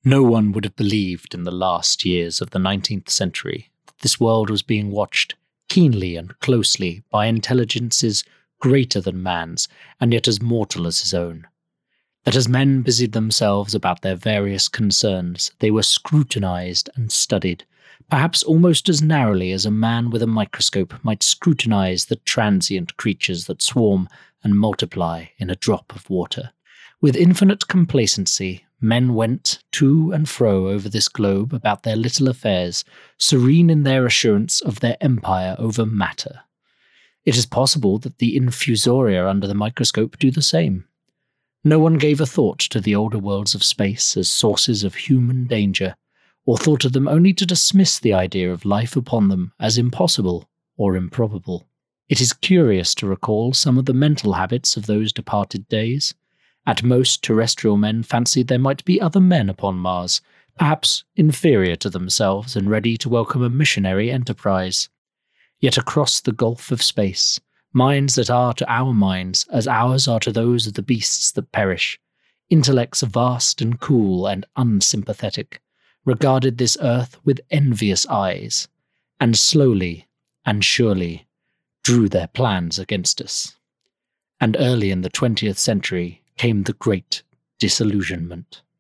No one would have believed in the last years of the 19th century that this world was being watched keenly and closely by intelligences greater than man's and yet as mortal as his own. That as men busied themselves about their various concerns, they were scrutinized and studied, perhaps almost as narrowly as a man with a microscope might scrutinize the transient creatures that swarm and multiply in a drop of water. With infinite complacency, men went to and fro over this globe about their little affairs, serene in their assurance of their empire over matter. It is possible that the infusoria under the microscope do the same. No one gave a thought to the older worlds of space as sources of human danger, or thought of them only to dismiss the idea of life upon them as impossible or improbable. It is curious to recall some of the mental habits of those departed days. At most, terrestrial men fancied there might be other men upon Mars, perhaps inferior to themselves and ready to welcome a missionary enterprise. Yet across the gulf of space, minds that are to our minds as ours are to those of the beasts that perish, intellects vast and cool and unsympathetic, regarded this earth with envious eyes, and slowly and surely drew their plans against us. And early in the 20th century came the Great Disillusionment.